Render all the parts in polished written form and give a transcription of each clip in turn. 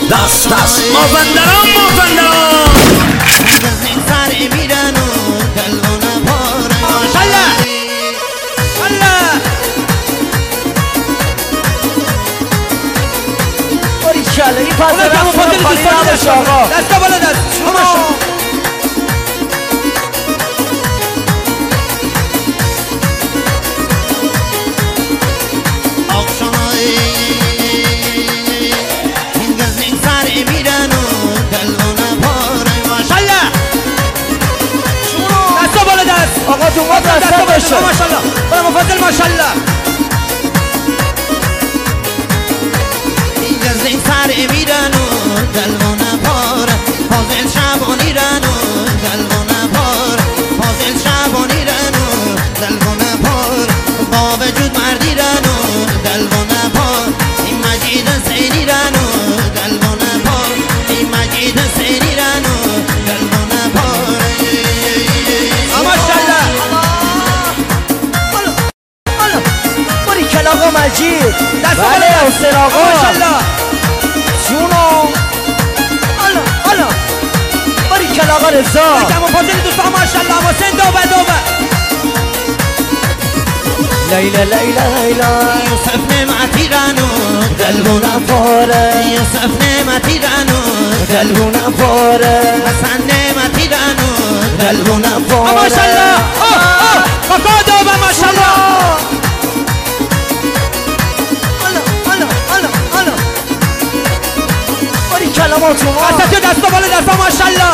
دست دست مازندران سر میرن و دلوانه پاره ماشالله الله باریکلا این پس اونو کمون فاضلی دوستان نباشه آقا دستا بالا دست آقا تو ما دسته باشه ماشالله برای مفضل ماشالله اینجا زین سر میرن و دلوانه پاره فاضل شبانی رن و دلوانه پاره فاضل شبانی رن و دلوانه پاره با وجود مردی رن و دلوانه پاره این مجید حسینی رن و دلوانه پاره این مجید حسینی رن و دلوانه پاره ماشالله باریکلا آقا مجید بله حسین آقا ماشالله جونو الا باریکلا آقا رضا کمون فاضلی دوستان ماشالله حسین دوبه لیلا لیلا لیلا یوسف نعمتی رن و دلوانه پاره یوسف نعمتی رن و دلوانه پاره حسن نعمتی رن و دلوانه پاره ماشالله کاکا دوبه ماشالله باریکلا اساتی دستا بالا دستا ماشالله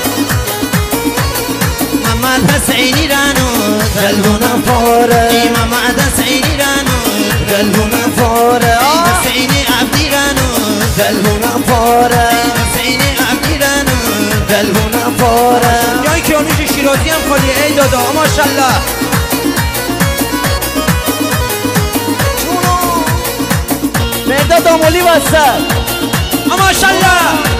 محمد حسینی رن و دلوانه پاره محمد حسینی رن و دلوانه پاره حسینی عبدی رن و دلوانه پاره حسینی عبدی رن و دلوانه پاره جای کیانوش شیرازی هم خالی ای دادا ماشالله مرداد دامولی وسط ماشالله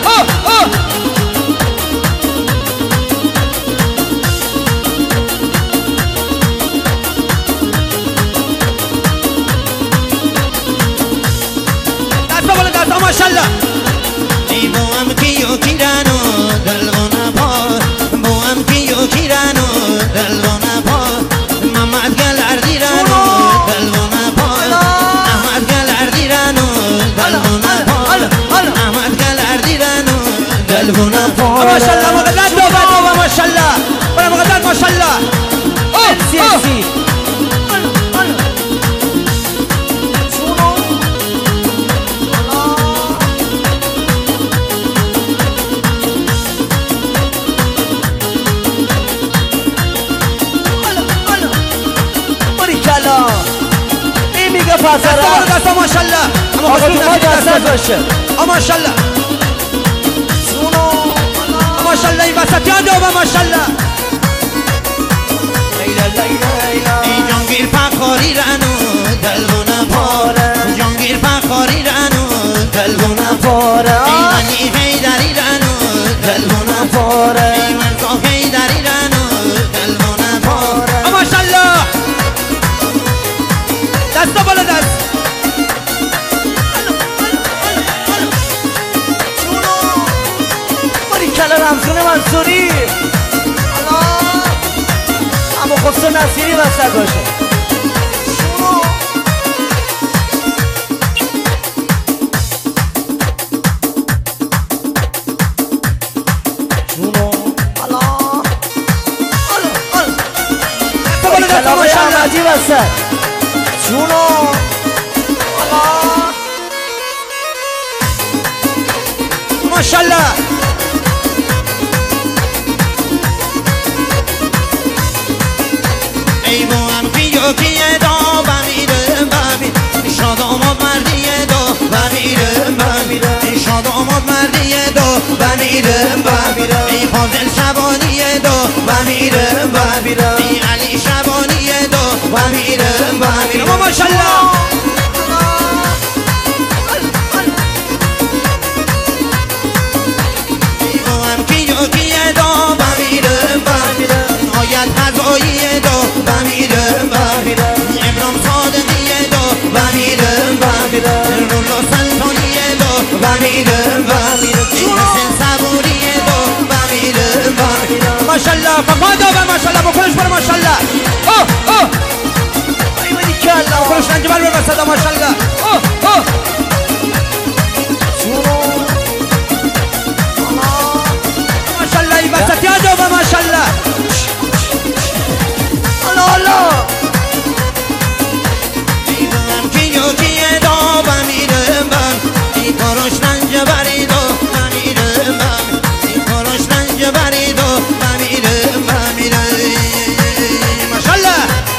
دستا بالا دستا ماشالله ای بو هم کیو کیرن و دلوانه پار بو هم کیو کیرن و دلوانه پار محمد گلردی رن و دلوانه پار احمد گلردی رن و دلوانه پار احمد گلردی رن و دلوانه پار ماشالله مقدر دوبه ماشالله برای مقدر ماشالله سیسی باریکلا این میگه پسره دستا ماشالله آقا تو ما دسته باشه ماشالله ماشالله این وسطی ها دوبه ماشالله لیلا لیلا لیلا ای جانگیر فخاری رن و دلوانه پار جانگیر فخاری رن و دلوانه پاره ای منی حیدری رن و دلوانه پاره ای مرزا حیدری رن و دلوانه پار ماشالله دستا بالا دست باریکلا رمزون منصوری اما خسرو نصیری وسط باشه باریکلا آقای احمدی وسط جونو ماشالله ای بو هم کیو کیه دا بمیره بمیر شاد آماد مردیه دا بمیره بمیره شاد آماد مردیه دا بمیره بمیره ای فاضل شبانیه دا بمیره بمیره ای علی شبانیه دا بمیره بمیره ماشالله ای بو هم کیو کیه دا بمیره بمیره آیت غذاییه دا بمیره بمیره ابرام صادقیه دا بمیره بمیره رولا سلطانیه دا بمیره بمیره قلب وسط ماشاءالله جونو ماشاءالله این وسط یادو و ماشاءالله الله الله دیدم که یکی دا بمیرم من ای کارش رنج برید و بمیرم من ای کارش رنج برید و بمیرم ماشاءالله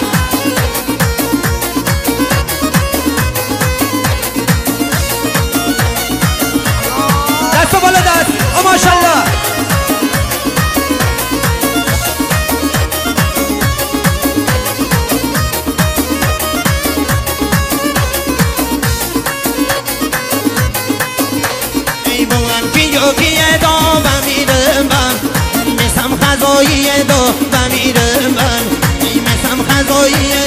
دست و بالا دست ماشاءالله یکی دا بمیرم من مثم خزایی دا بمیرم من مثم خزایی